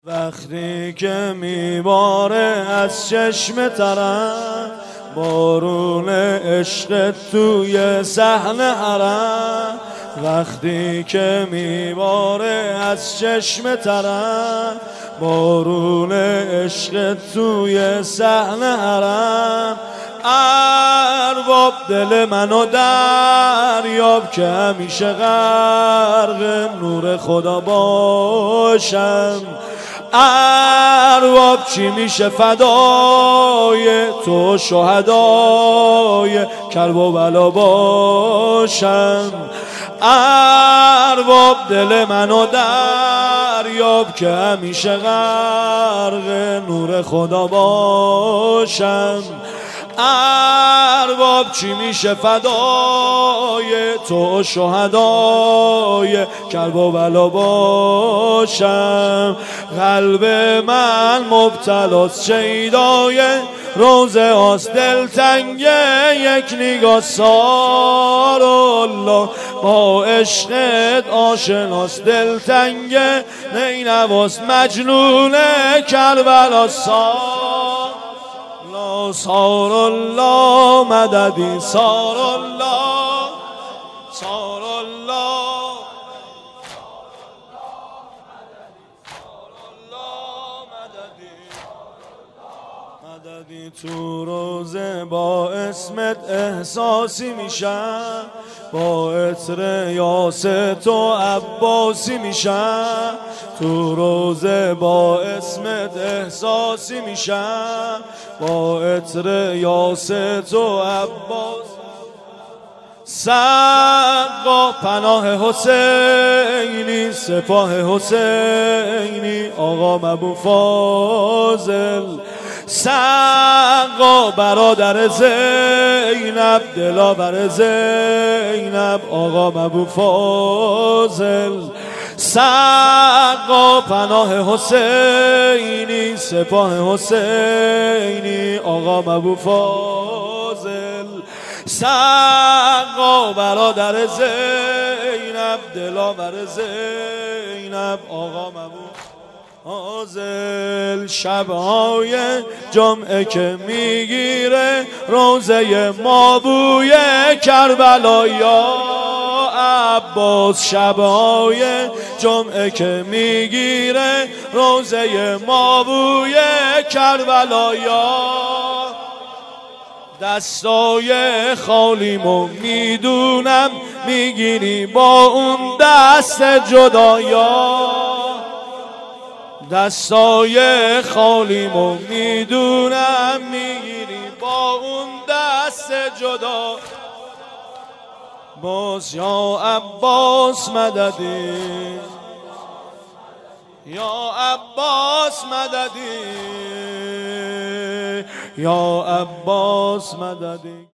وقتی که میباره از چشم طرف بارون عشق توی صحن حرم، وقتی که میباره از چشم طرف بارون عشق توی صحن حرم، ارباب دل منو دریاب که همیشه غرق نور خدا باشم. ارباب چی میشه فدای تو شهدای کرب و بلا باشم. ارباب دل منو دریاب که همیشه غرق نور خدا باشم. ارباب چی میشه فدای تو شهدای کرب و بلا باشم. قلب من مبتلاست شیدای روزه هاست، دلتنگه یک نگاه سار الله با عشقت آشناست، دلتنگه نینواست مجنون کربلا سار الله مددی سار الله سار الله مددی. تو روزه با اسمت احساسی میشم، با عطر یاست و عباسی میشم. تو روزه با اسمت احساسی میشم، با عطر یاست و عباس. سقا پناه حسینی سپاه حسینی آقا ابو فاضل. سقا برادر زینب دلاور زینب آقا ابو فاضل. سقا پناه حسینی سپاه حسینی آقا ابو فاضل. سقا برادر زینب دلاور زینب آقا ابو فاضل. شبهای جمعه که میگیره روزه ما بوی کربلا یا عباس، شبهای جمعه که میگیره روزه ما بوی کربلا یا دستای خالیمو میدونم میگیری با اون دست جدایا. دستای خالیمو میدونم میگیری با اون دست جدا. باز یا عباس مددی یا عباس مددی یا عباس مددی.